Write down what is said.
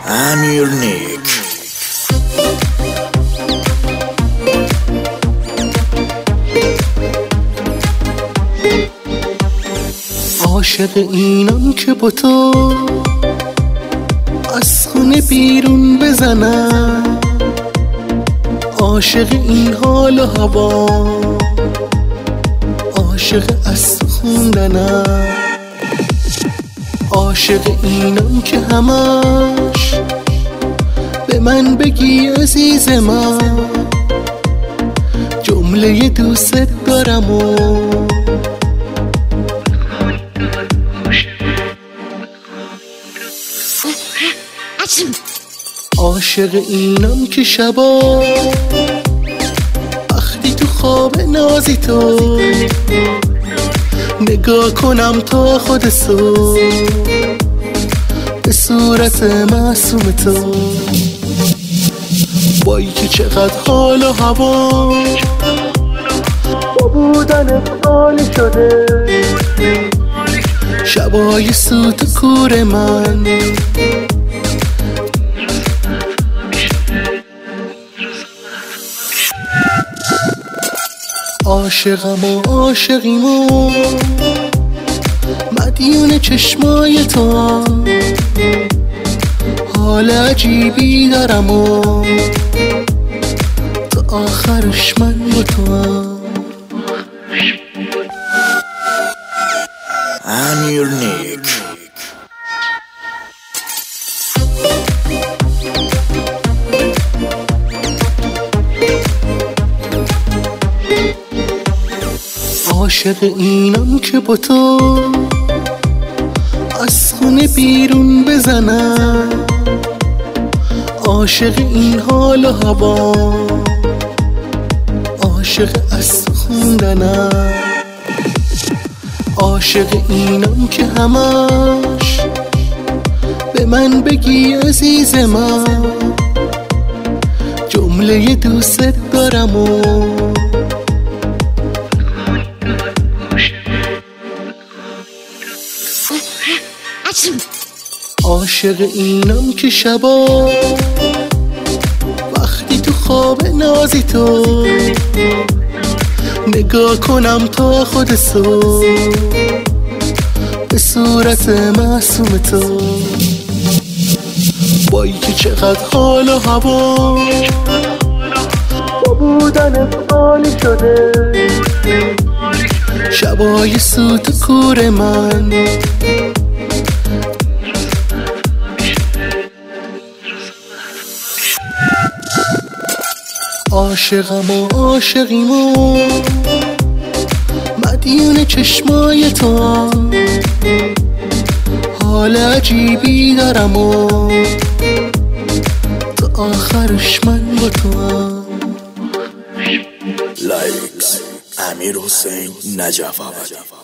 امیرنیک. عاشق اینم که با تو از خونه بیرون بزنم، عاشق این حال و هوا، عاشق از خوندنم، عاشق اینم که همش به من بگی عزیز من جمله دوست دارم و عاشق اینم که شبا وقتی تو خواب نازی تو نگاه کنم تا خود صبح به صورت معصوم تو، وای که چقدر حال و هوا با بودن حالی شده، شبای سوت کور من عاشقم و عاشقیم و مدیون چشمای تو، حال عجیبی دارم و تا آخرش من با تو. امیرنیک. عاشق اینم که با تو از خونه بیرون بزنم، عاشق این حال و هوا، عاشق از خوندنم، عاشق اینم که همش به من بگی عزیز من جمله دوست دارم و عاشق اینم که شبا وقتی تو خواب نازی تو نگاه کنم تا خود صبح به صورت معصوم تو، وای که چقدر حال و هوا با بودن حالی شده، شبای سوت کور من عاشقم و عاشقیم و مدیون چشمای تو، حال عجیبی دارم و تا آخرش من با تو. لایکس امیر حسین نجف آبادی.